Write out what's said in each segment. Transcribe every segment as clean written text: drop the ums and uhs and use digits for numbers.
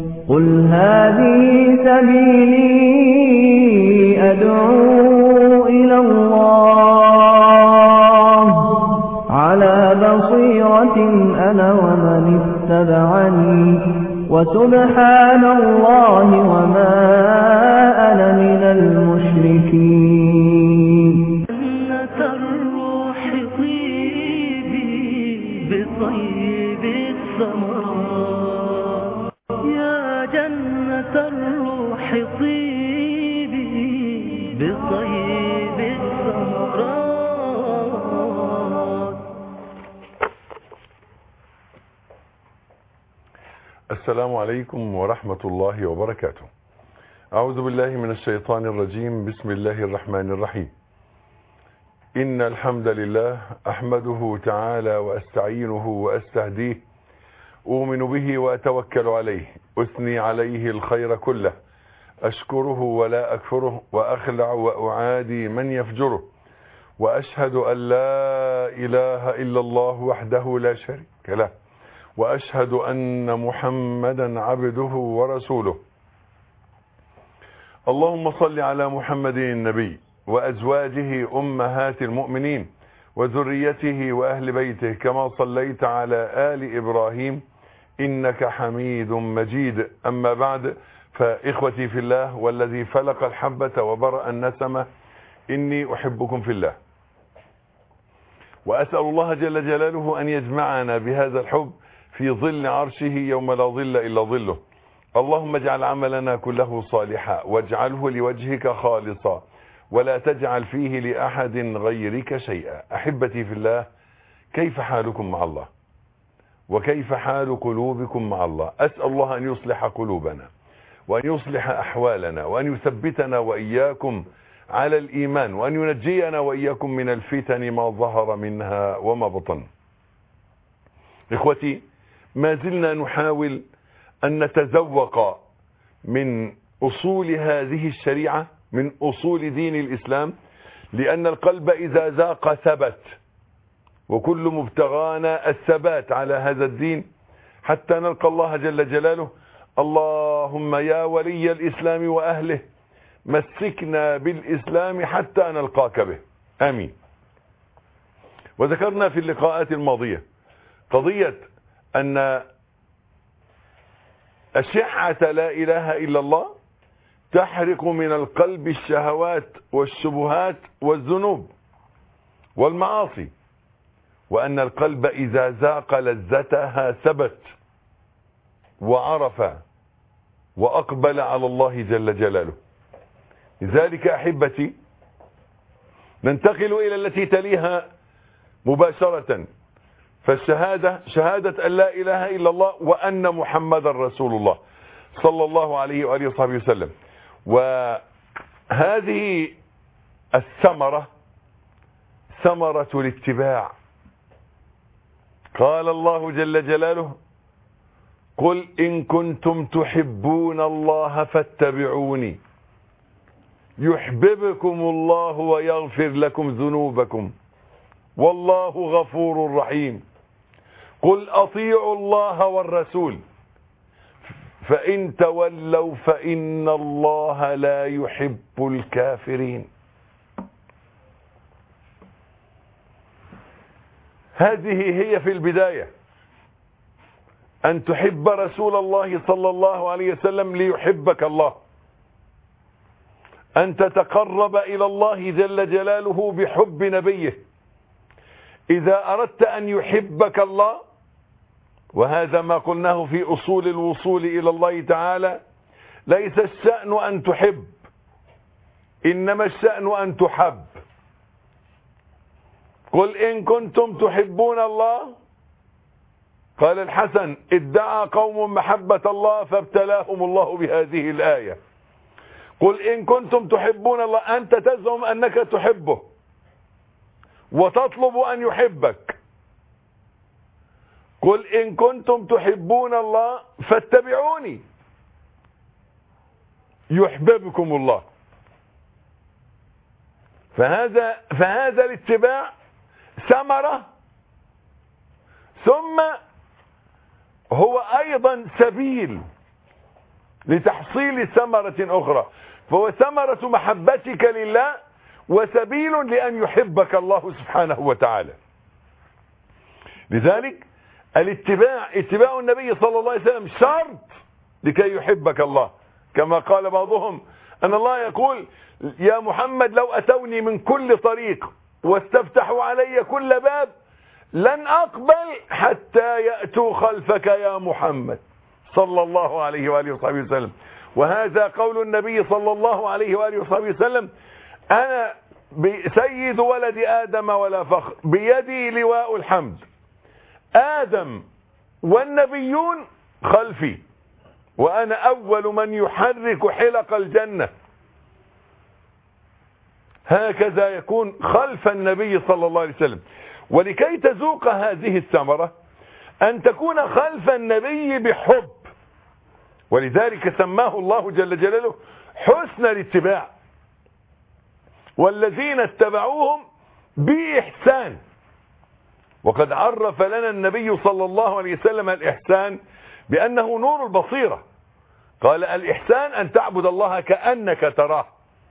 قل هذه سبيلي أدعو إلى الله على بصيرة أنا ومن اتبعني وسبحان الله وما أنا من المشركين. جنة الروح طيبي بطيب الثمرات، يا جنة الروح طيبي بطيب الثمرات. السلام عليكم ورحمة الله وبركاته. أعوذ بالله من الشيطان الرجيم. بسم الله الرحمن الرحيم. إن الحمد لله أحمده تعالى وأستعينه وأستهديه، أؤمن به وأتوكل عليه، أثني عليه الخير كله، أشكره ولا أكفره، وأخلع وأعادي من يفجره، وأشهد أن لا إله إلا الله وحده لا شريك له، وأشهد أن محمدا عبده ورسوله. اللهم صل على محمد النبي وأزواجه أمهات المؤمنين وذريته وأهل بيته كما صليت على آل إبراهيم إنك حميد مجيد. أما بعد، فإخوتي في الله والذي فلق الحبة وبرأ النسمة، إني أحبكم في الله، وأسأل الله جل جلاله أن يجمعنا بهذا الحب في ظل عرشه يوم لا ظل إلا ظله. اللهم اجعل عملنا كله صالحا واجعله لوجهك خالصا ولا تجعل فيه لأحد غيرك شيئا. أحبتي في الله، كيف حالكم مع الله؟ وكيف حال قلوبكم مع الله؟ أسأل الله أن يصلح قلوبنا وأن يصلح أحوالنا وأن يثبتنا وإياكم على الإيمان وأن ينجينا وإياكم من الفتن ما ظهر منها وما بطن. إخوتي، ما زلنا نحاول أن نتذوق من أصول هذه الشريعة، من أصول دين الإسلام، لأن القلب إذا ذاق ثبت، وكل مبتغانا الثبات على هذا الدين حتى نلقى الله جل جلاله. اللهم يا ولي الإسلام وأهله مسكنا بالإسلام حتى نلقاك به، آمين. وذكرنا في اللقاءات الماضية قضية أن أشعة لا إله إلا الله تحرق من القلب الشهوات والشبهات والذنوب والمعاصي، وأن القلب إذا ذاق لذتها ثبت وعرف وأقبل على الله جل جلاله. لذلك أحبتي ننتقل إلى التي تليها مباشرة، فالشهادة شهادة أن لا إله إلا الله وأن محمد رسول الله صلى الله عليه وآله وصحبه وسلم. وهذه الثمرة ثمرة الاتباع. قال الله جل جلاله: قل إن كنتم تحبون الله فاتبعوني يحببكم الله ويغفر لكم ذنوبكم والله غفور رحيم. قل أطيعوا الله والرسول فإن تولوا فإن الله لا يحب الكافرين. هذه هي في البداية، أن تحب رسول الله صلى الله عليه وسلم ليحبك الله، أن تتقرب إلى الله جل جلاله بحب نبيه. إذا أردت أن يحبك الله، وهذا ما قلناه في أصول الوصول إلى الله تعالى، ليس الشأن أن تحب، إنما الشأن أن تحب. قل إن كنتم تحبون الله، قال الحسن: ادعى قوم محبة الله فابتلاهم الله بهذه الآية. قل إن كنتم تحبون الله، أنت تزعم أنك تحبه وتطلب أن يحبك. قل إن كنتم تحبون الله فاتبعوني يحببكم الله. فهذا الاتباع ثمرة، ثم هو أيضا سبيل لتحصيل ثمرة أخرى، فهو ثمرة محبتك لله وسبيل لأن يحبك الله سبحانه وتعالى. لذلك اتباع النبي صلى الله عليه وسلم شرط لكي يحبك الله، كما قال بعضهم أن الله يقول يا محمد لو أتوني من كل طريق واستفتحوا علي كل باب لن أقبل حتى يأتوا خلفك يا محمد صلى الله عليه وآله وصحبه وسلم. وهذا قول النبي صلى الله عليه وآله وصحبه وسلم: أنا سيد ولد آدم ولا فخر، بيدي لواء الحمد، آدم والنبيون خلفي، وأنا أول من يحرك حلق الجنة. هكذا يكون خلف النبي صلى الله عليه وسلم. ولكي تذوق هذه الثمرة أن تكون خلف النبي بحب، ولذلك سماه الله جل جلاله حسن الاتباع. والذين اتبعوهم بإحسان. وقد عرف لنا النبي صلى الله عليه وسلم الإحسان بأنه نور البصيرة. قال الإحسان أن تعبد الله كأنك تراه.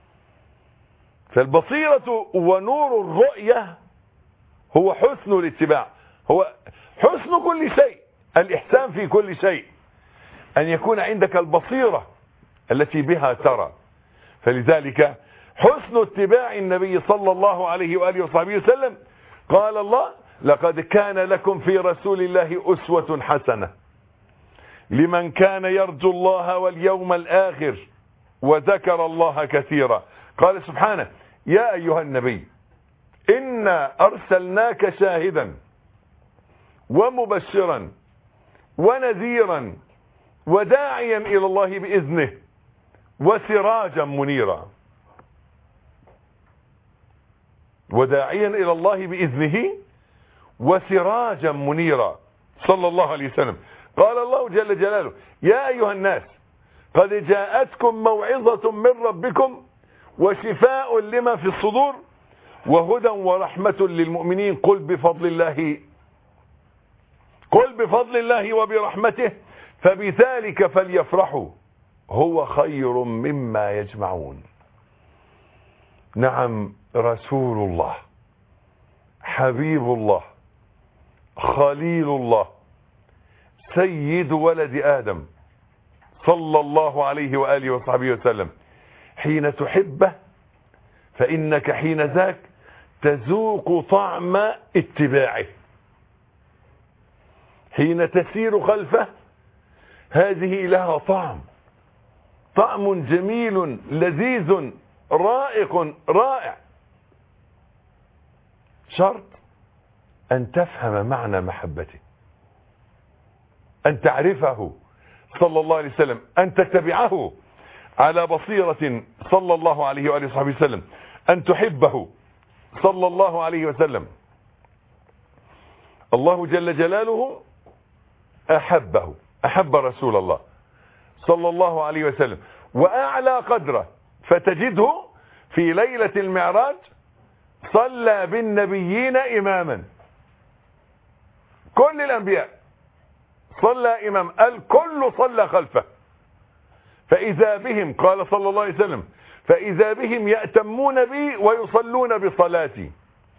فالبصيرة ونور الرؤية هو حسن الاتباع، هو حسن كل شيء، الإحسان في كل شيء أن يكون عندك البصيرة التي بها ترى. فلذلك حسن اتباع النبي صلى الله عليه وآله وصحبه وسلم قال الله: لقد كان لكم في رسول الله أسوة حسنة لمن كان يرجو الله واليوم الآخر وذكر الله كثيرا. قال سبحانه: يا أيها النبي إنا أرسلناك شاهدا ومبشرا ونذيرا وداعيا إلى الله بإذنه وسراجا منيرا. وداعيا إلى الله بإذنه وسراجا منيرا صلى الله عليه وسلم. قال الله جل جلاله: يا أيها الناس قد جاءتكم موعظة من ربكم وشفاء لما في الصدور وهدى ورحمة للمؤمنين قل بفضل الله وبرحمته فبذلك فليفرحوا هو خير مما يجمعون. نعم، رسول الله حبيب الله خليل الله سيد ولد آدم صلى الله عليه وآله وصحبه وسلم، حين تحبه فإنك حين ذاك تذوق طعم اتباعه. حين تسير خلفه هذه لها طعم جميل لذيذ رائق رائع. شرط أن تفهم معنى محبته، أن تعرفه صلى الله عليه وسلم، أن تتبعه على بصيرة صلى الله عليه وآله وصحبه وسلم، أن تحبه صلى الله عليه وسلم. الله جل جلاله أحب رسول الله صلى الله عليه وسلم وأعلى قدره، فتجده في ليلة المعراج صلى بالنبيين إماما. كل الأنبياء صلى إمام، الكل صلى خلفه. فإذا بهم قال صلى الله عليه وسلم: فإذا بهم يأتمون بي ويصلون بصلاتي.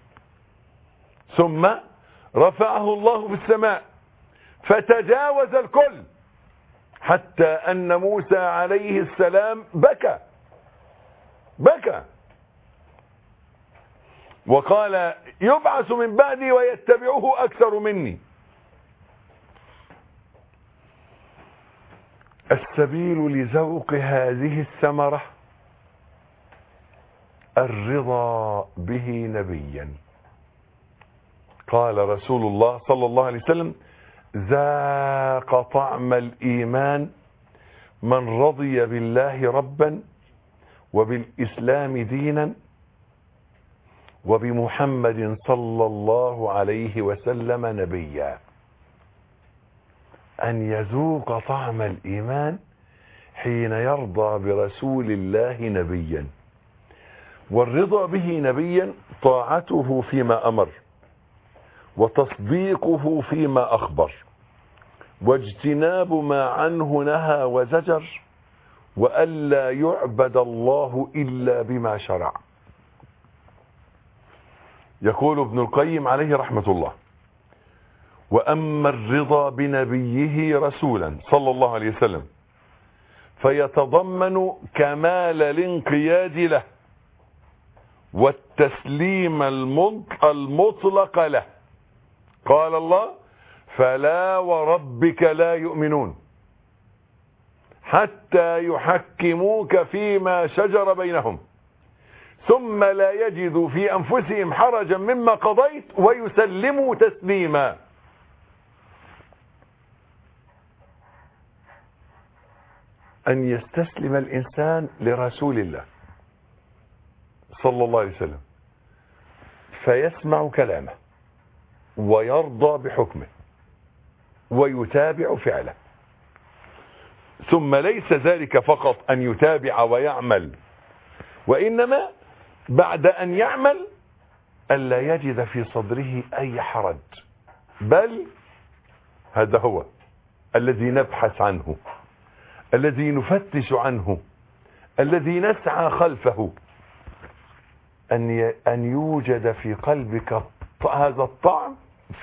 ثم رفعه الله في السماء فتجاوز الكل حتى أن موسى عليه السلام بكى وقال: يبعث من بعدي ويتبعه أكثر مني. السبيل لذوق هذه الثمرة الرضا به نبيا. قال رسول الله صلى الله عليه وسلم: ذاق طعم الإيمان من رضي بالله ربا وبالإسلام دينا وبمحمد صلى الله عليه وسلم نبيا. أن يذوق طعم الإيمان حين يرضى برسول الله نبيا. والرضا به نبيا طاعته فيما أمر وتصديقه فيما أخبر واجتناب ما عنه نهى وزجر وألا يعبد الله إلا بما شرع. يقول ابن القيم عليه رحمة الله: وأما الرضا بنبيه رسولا صلى الله عليه وسلم فيتضمن كمال الانقياد له والتسليم المطلق له. قال الله: فلا وربك لا يؤمنون حتى يحكموك فيما شجر بينهم ثم لا يجدوا في أنفسهم حرجا مما قضيت ويسلموا تسليما. أن يستسلم الإنسان لرسول الله صلى الله عليه وسلم فيسمع كلامه ويرضى بحكمه ويتابع فعله. ثم ليس ذلك فقط أن يتابع ويعمل، وإنما بعد أن يعمل ألا يجد في صدره أي حرج، بل هذا هو الذي نبحث عنه، الذي نفتش عنه، الذي نسعى خلفه، أن يوجد في قلبك هذا الطعم،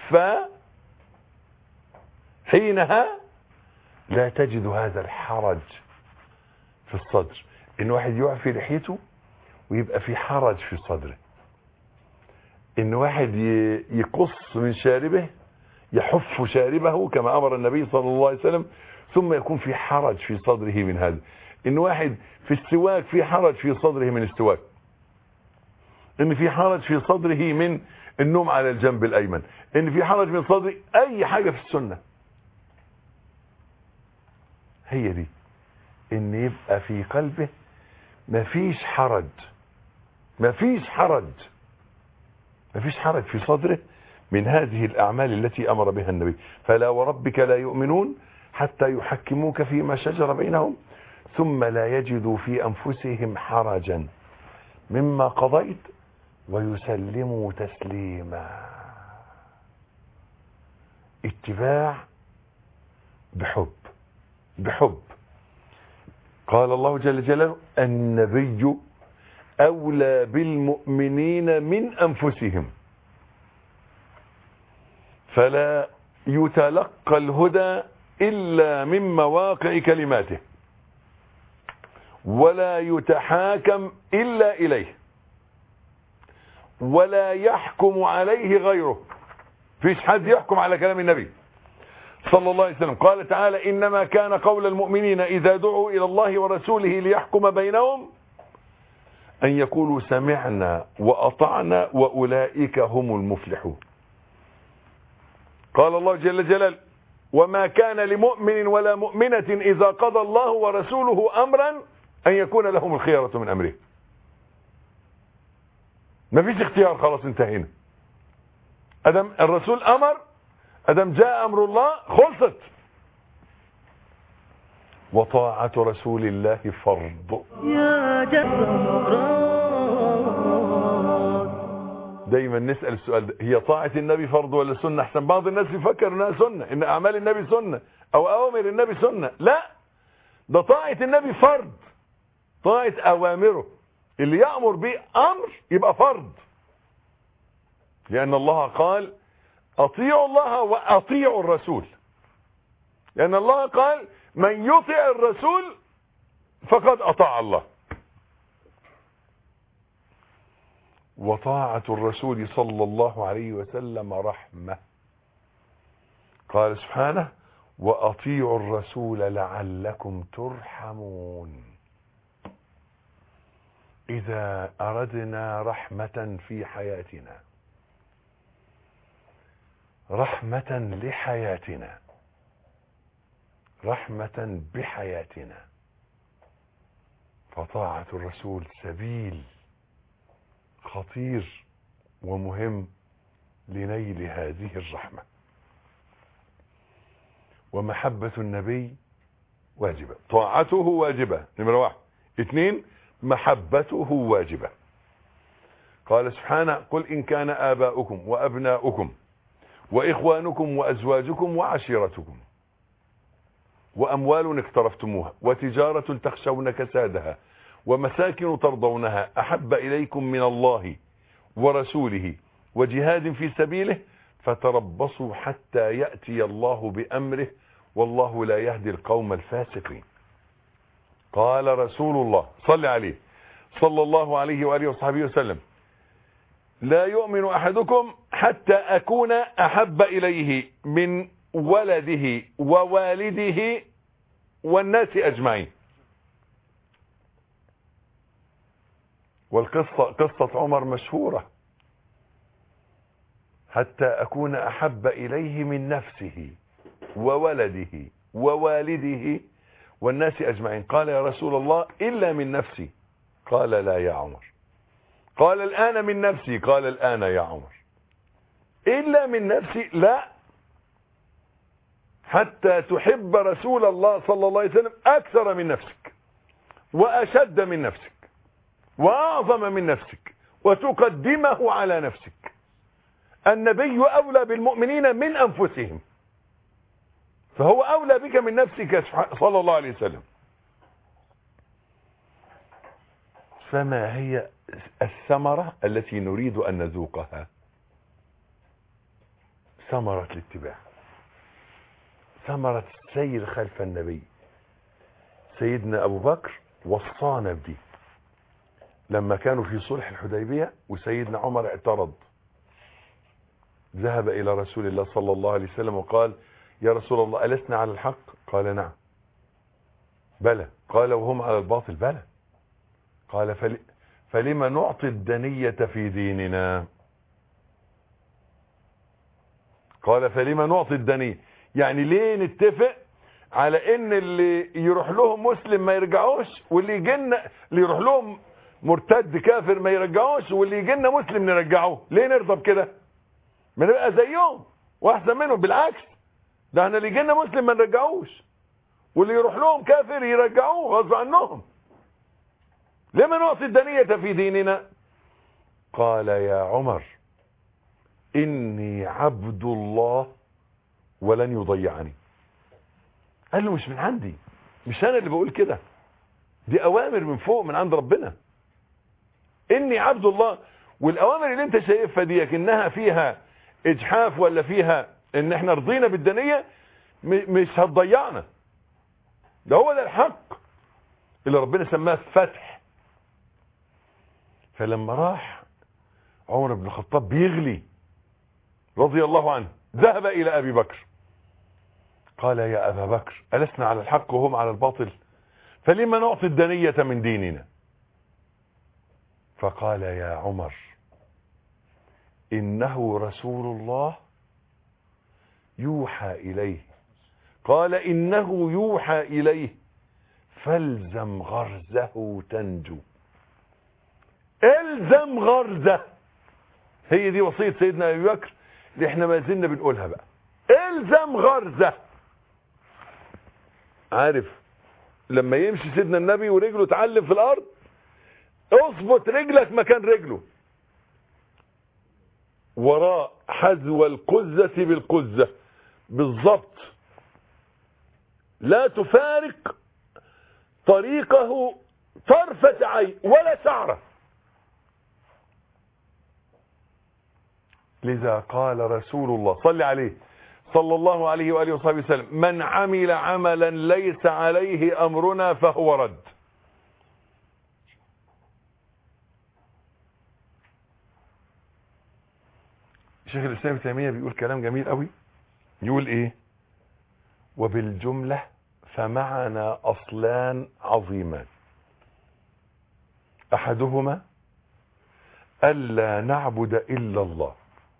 فحينها لا تجد هذا الحرج في الصدر. إن واحد يعفي لحيته ويبقى في حرج في صدره، إن واحد يقص من شاربه يحف شاربه كما أمر النبي صلى الله عليه وسلم ثم يكون في حرج في صدره من هذا، إن واحد في السواك في حرج في صدره من السواك، إن في حرج في صدره من النوم على الجنب الأيمن، إن في حرج من صدره أي حاجة في السنة. هي دي، إن يبقى في قلبه مفيش حرج، مفيش حرج في صدره من هذه الأعمال التي أمر بها النبي. فلا وربك لا يؤمنون حتى يحكموك فيما شجر بينهم ثم لا يجدوا في أنفسهم حرجا مما قضيت ويسلموا تسليما. اتباع بحب. قال الله جل جلاله: النبي أولى بالمؤمنين من أنفسهم. فلا يتلقى الهدى إلا من مواقع كلماته ولا يتحاكم إلا إليه ولا يحكم عليه غيره. فيش حد يحكم على كلام النبي صلى الله عليه وسلم. قال تعالى: إنما كان قول المؤمنين إذا دعوا إلى الله ورسوله ليحكم بينهم أن يقولوا سمعنا وأطعنا وأولئك هم المفلحون. قال الله جل جلاله: وما كان لمؤمن ولا مؤمنة إذا قضى الله ورسوله أمرا أن يكون لهم الخيرة من أمره. ما فيش اختيار، خلاص انتهينا. أدم الرسول أمر، أدم جاء أمر الله، خلصت. وطاعة رسول الله فرض. يا جبار دايما نسأل السؤال ده: هي طاعة النبي فرض ولا سنة؟ احسن بعض الناس يفكر انها سنة، ان اعمال النبي سنة او اوامر النبي سنة. لا، ده طاعة النبي فرض. طاعة اوامره اللي يأمر به امر يبقى فرض، لان الله قال: اطيعوا الله واطيعوا الرسول. لان الله قال: من يطع الرسول فقد اطاع الله. وطاعة الرسول صلى الله عليه وسلم رحمة. قال سبحانه: وأطيعوا الرسول لعلكم ترحمون. إذا أردنا رحمة في حياتنا، رحمة لحياتنا، رحمة بحياتنا، فطاعة الرسول سبيل خطير ومهم لنيل هذه الرحمة. ومحبة النبي واجبة، طاعته واجبة نمرة 1. 2 محبته واجبة. قال سبحانه: قل إن كان آباؤكم وأبناؤكم وإخوانكم وأزواجكم وعشيرتكم وأموال اقترفتموها وتجارة تخشون كسادها ومساكن ترضونها أحب إليكم من الله ورسوله وجهاد في سبيله فتربصوا حتى يأتي الله بأمره والله لا يهدي القوم الفاسقين. قال رسول الله صلى عليه صلى الله عليه وآله وصحبه وسلم: لا يؤمن أحدكم حتى أكون أحب إليه من ولده ووالده والناس أجمعين. قصة عمر مشهورة: حتى أكون أحب إليه من نفسه وولده ووالده والناس أجمعين. قال: يا رسول الله إلا من نفسي. قال: لا يا عمر. قال: الآن من نفسي. قال: الآن يا عمر. إلا من نفسي؟ لا، حتى تحب رسول الله صلى الله عليه وسلم أكثر من نفسك وأشد من نفسك وأعظم من نفسك وتقدمه على نفسك. النبي أولى بالمؤمنين من أنفسهم، فهو أولى بك من نفسك صلى الله عليه وسلم. فما هي الثمرة التي نريد أن نذوقها؟ ثمرة الاتباع، ثمرة السير خلف النبي. سيدنا أبو بكر وصانا بدي لما كانوا في صلح الحديبية وسيدنا عمر اعترض، ذهب إلى رسول الله صلى الله عليه وسلم وقال: يا رسول الله ألسنا على الحق؟ قال: نعم. بلى. قال: وهم على الباطل؟ بلى. قال: فلما نعطي الدنية في ديننا؟ قال: فلما نعطي الدنية، يعني ليه نتفق على ان اللي يروح لهم مسلم ما يرجعوش، واللي يجينا اللي يروح لهم مرتد كافر ما يرجعوش، واللي يجينا مسلم نرجعوه؟ ليه نرضى بكده؟ ما نبقى زيهم واحسن منهم. بالعكس، ده احنا اللي يجينا مسلم ما نرجعوش، واللي يروح لهم كافر يرجعوه غصب عنهم. لما نعطي الدنية في ديننا؟ قال: يا عمر إني عبد الله ولن يضيعني. قال له: مش من عندي، مش أنا اللي بقول كده، دي أوامر من فوق من عند ربنا. إني عبد الله. والأوامر اللي انت شايفها دي إنها فيها إجحاف ولا فيها إن احنا رضينا بالدنية، مش هتضيعنا. ده هو ده الحق اللي ربنا سماه فتح. فلما راح عمر بن الخطاب بيغلي رضي الله عنه، ذهب إلى أبي بكر قال: يا أبا بكر ألسنا على الحق وهم على الباطل؟ فلما نعطي الدنية من ديننا؟ فقال: يا عمر إنه رسول الله يوحى إليه. قال: إنه يوحى إليه فالزم غرزه تنجو. الزم غرزه، هي دي وصية سيدنا أبي بكر اللي احنا ما زلنا بنقولها بقى. الزم غرزه. عارف لما يمشي سيدنا النبي ورجله تعلم في الارض، اظبط رجلك مكان رجله، وراء حذو القزة بالقزة بالضبط، لا تفارق طريقه طرفة عين ولا شعرة. لذا قال رسول الله صلى عليه صلى الله عليه وآله وصحبه وسلم: من عمل عملا ليس عليه أمرنا فهو رد. شيخ الإسلام ابن تيمية بيقول كلام جميل قوي، يقول ايه: وبالجملة فمعنا أصلان عظيمان، أحدهما ألا نعبد إلا الله،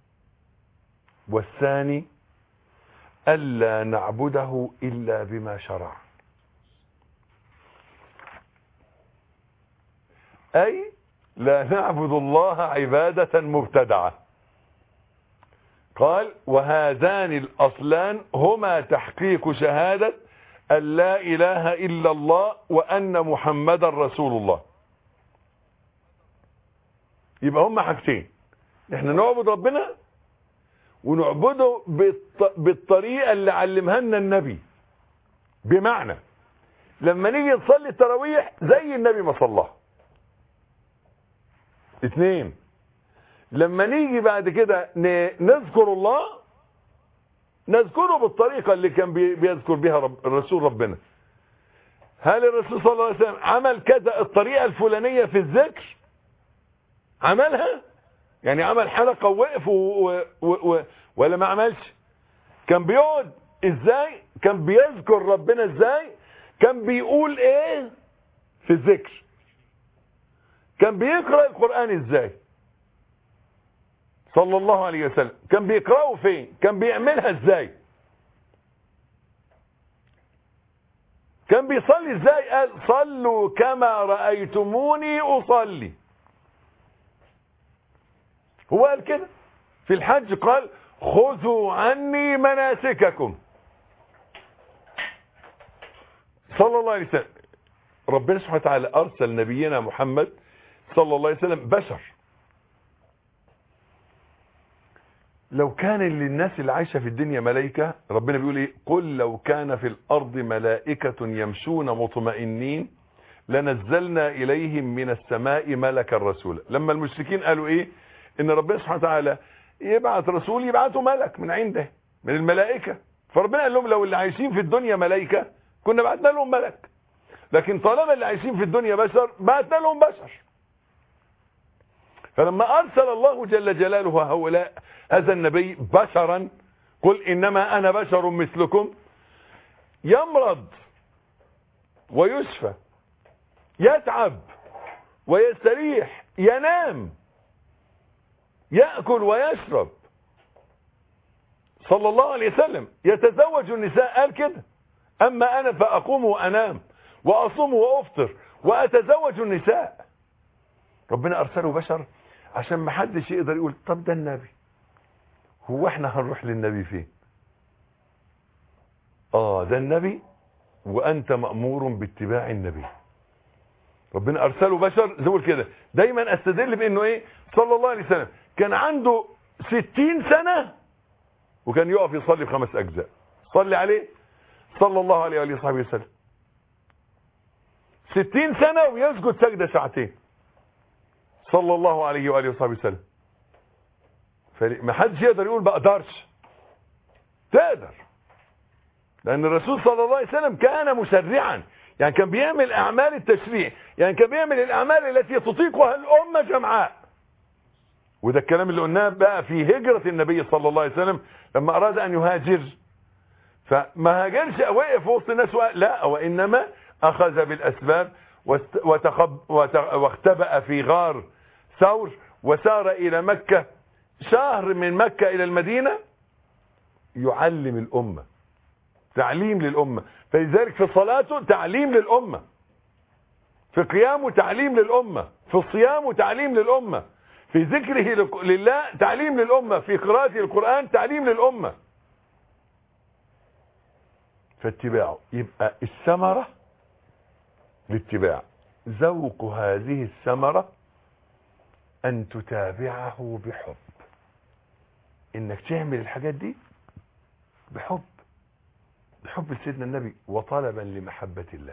والثاني ألا نعبده إلا بما شرع. أي لا نعبد الله عبادة مبتدعة. قال: وهذان الأصلان هما تحقيق شهادة أن لا إله إلا الله وأن محمد رسول الله. يبقى هما حاجتين، احنا نعبد ربنا ونعبده بالطريقة اللي علمها لنا النبي بمعنى لما نيجي نصلي التراويح زي النبي ما صلى. 2 لما نيجي بعد كده نذكر الله نذكره بالطريقة اللي كان بيذكر بها الرسول ربنا. هل الرسول صلى الله عليه وسلم عمل كذا الطريقة الفلانية في الذكر؟ عملها؟ يعني عمل حلقة ووقف ولا ما عملش؟ كان بيقعد ازاي؟ كان بيذكر ربنا ازاي؟ كان بيقول ايه في الذكر؟ كان بيقرأ القرآن ازاي صلى الله عليه وسلم؟ كان بيقرأه فين؟ كان بيعملها ازاي؟ كان بيصلي ازاي؟ قال صلوا كما رأيتموني أصلي. هو قال كده في الحج، قال خذوا عني مناسككم صلى الله عليه وسلم. ربنا سبحانه وتعالى أرسل نبينا محمد صلى الله عليه وسلم بشر. لو كان للناس اللي عايشة في الدنيا ملائكة، ربنا بيقول ايه؟ قل لو كان في الأرض ملائكة يمشون مطمئنين لنزلنا إليهم من السماء ملكا رسولا. لما المشركين قالوا ايه؟ ان ربنا سبحانه وتعالى يبعث رسول، يبعثوا ملك من عنده من الملائكة. فربنا قال لهم لو اللي عايشين في الدنيا ملائكة كنا بعثنا لهم ملك، لكن طالما اللي عايشين في الدنيا بشر بعثنا لهم بشر. فلما أرسل الله جل جلاله هؤلاء هذا النبي بشرا، قل إنما أنا بشر مثلكم، يمرض ويشفى، يتعب ويستريح، ينام، يأكل ويشرب صلى الله عليه وسلم، يتزوج النساء. قال كده أما أنا فأقوم وأنام وأصوم وأفطر وأتزوج النساء. ربنا أرسله بشر عشان ما حدش يقدر يقول طب ده النبي، هو احنا هنروح للنبي فين؟ ده النبي وأنت مأمور باتباع النبي. ربنا أرسله بشر زي كده. دايما أستدل بأنه ايه صلى الله عليه وسلم كان عنده 60 سنة وكان يقف يصلي في 5 أجزاء. صلي عليه صلى الله عليه وآله وصحبه وسلم. 60 سنة ويسجد سجدة 2 ساعة صلى الله عليه وآله وصحبه وسلم. فما حدش يقدر يقول بقدرش. تقدر، لأن الرسول صلى الله عليه وسلم كان مسرعا، يعني كان بيعمل أعمال التشريع، يعني كان بيعمل الأعمال التي تطيقها الأمة جمعاء. وده الكلام اللي قلناه بقى في هجرة النبي صلى الله عليه وسلم لما أراد أن يهاجر. فما هاجرش وقف وسط الناس لا، وإنما أخذ بالأسباب واختبأ في غار ثور وسار إلى مكة، شهر من مكة إلى المدينة يعلم الأمة، تعليم للأمة. فلذلك في صلاته تعليم للأمة، في قيامه تعليم للأمة، في صيامه تعليم للأمة، في ذكره لله تعليم للأمة، في قراءته القرآن تعليم للأمة. فاتباعه يبقى الثمرة لاتباع. ذوق هذه الثمرة أن تتابعه بحب، إنك تعمل الحاجات دي بحب لسيدنا النبي وطلبا لمحبة الله.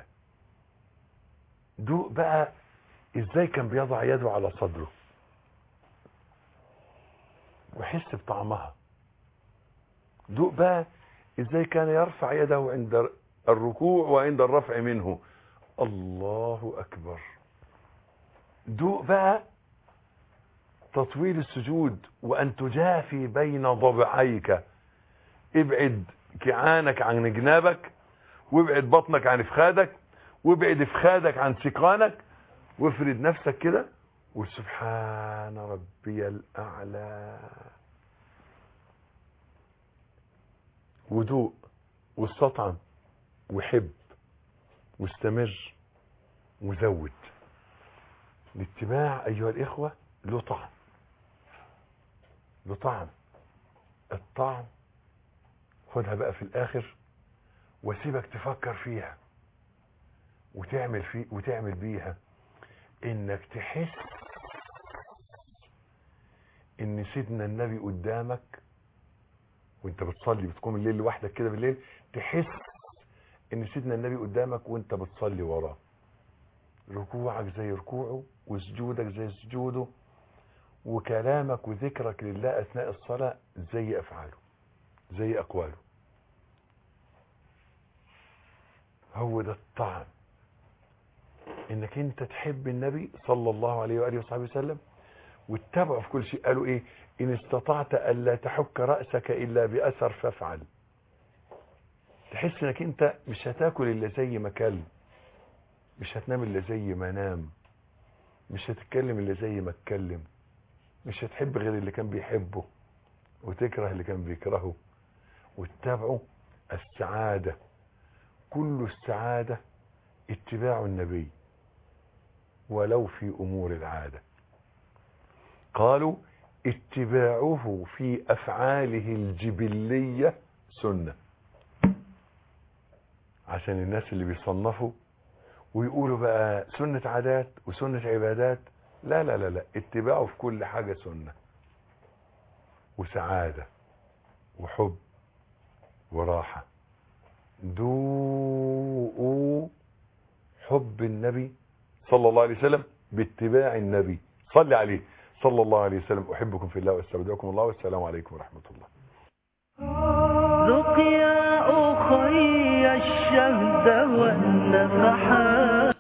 دوق بقى إزاي كان بيضع يده على صدره وحس بطعمها. دوق بقى إزاي كان يرفع يده عند الركوع وعند الرفع منه، الله أكبر. دوق بقى تطويل السجود وأن تجافي بين ضبعيك، ابعد كعانك عن جنابك، وابعد بطنك عن افخادك، وابعد افخادك عن سيقانك، وافرد نفسك كده وسبحان ربي الأعلى. ودوق واستطعم وحب واستمر وزود. الاتباع أيها الإخوة له طعم، له طعم. الطعم خدها بقى في الآخر وسيبك تفكر فيها وتعمل بيها، إنك تحس إن سيدنا النبي قدامك وانت بتصلي، بتقوم الليل لوحدك كده بالليل، تحس ان سيدنا النبي قدامك وانت بتصلي وراه، ركوعك زي ركوعه وسجودك زي سجوده وكلامك وذكرك لله اثناء الصلاة زي افعاله زي اقواله. هو ده الطعم، انك انت تحب النبي صلى الله عليه وآله وصحبه وسلم واتبعه في كل شيء. قالوا ايه؟ ان استطعت الا تحك رأسك الا بأثر فافعل. تحس انك انت مش هتاكل الا زي ما كل، مش هتنام الا زي ما نام، مش هتتكلم الا زي ما اتكلم، مش هتحب غير اللي كان بيحبه وتكره اللي كان بيكرهه. واتبعوا السعادة، كل السعادة اتباع النبي ولو في امور العادة. قالوا اتباعه في افعاله الجبلية سنة. عشان الناس اللي بيصنفوا ويقولوا بقى سنة عادات وسنة عبادات، لا لا لا لا، اتباعه في كل حاجة سنة وسعادة وحب وراحة. ذوقوا حب النبي صلى الله عليه وسلم باتباع النبي. صل عليه صلى الله عليه وسلم. أحبكم في الله واستودعكم الله والسلام عليكم ورحمة الله. ذق يا أخي الشهد والنفحات